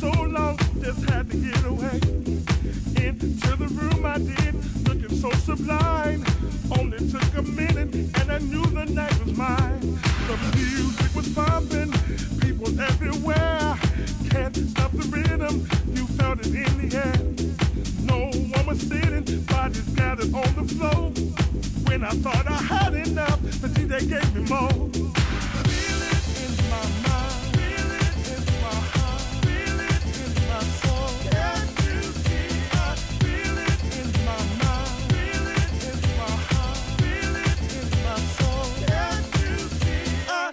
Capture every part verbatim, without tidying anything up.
so long, just had to get away. Into the room I did, looking so sublime. Only took a minute and I knew the night was mine. The music was pumping, people everywhere. Can't stop the rhythm, you felt it in the air. No one was sitting, bodies gathered on the floor. When I thought I had enough, the D J gave me more. Feel it in my mind, feel it in my heart, feel it in my soul. Can't you see? I feel it in my mind, feel it in my heart, feel it in my soul. Can't you see? I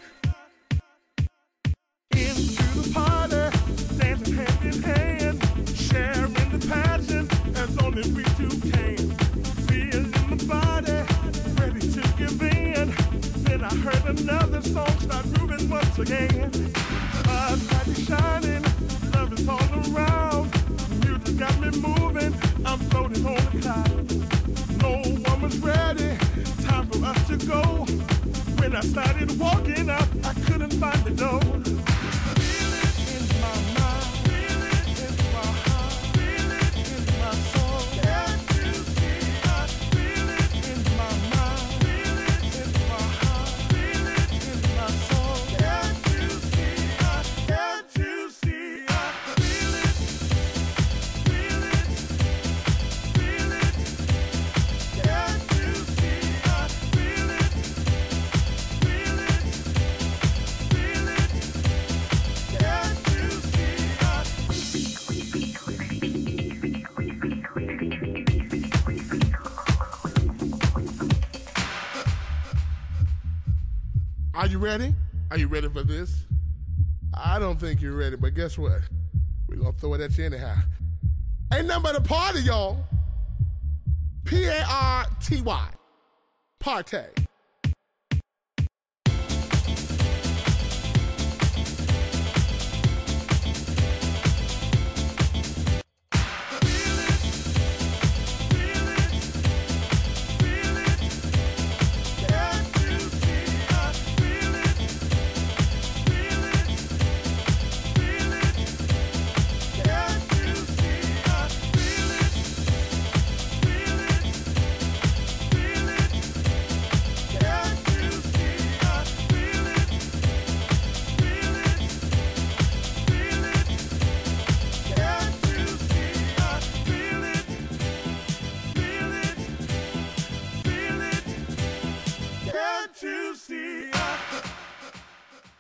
into the party, dancing hand in hand, sharing the passion as only we two can. Feeling my body, ready to give in. Then I heard another song start moving once again. Spotlight is shining, love is all around. Music got me moving, I'm floating on a cloud. No one was ready, time for us to go. When I started walking up, I couldn't find the door. Feel it in my mind, feel it in my heart, feel it in my soul. Can't you see? I feel it in my mind, feel it in my heart, feel it in my soul. Can't you see? I can't you see? I feel it, feel it, feel it. Can't you see? I feel it, feel it, feel it. Can't you see? Are you ready? Are you ready for this? I don't think you're ready, but guess what? We're gonna throw it at you anyhow. Ain't nothing but a party, y'all. P A R T Y. Party.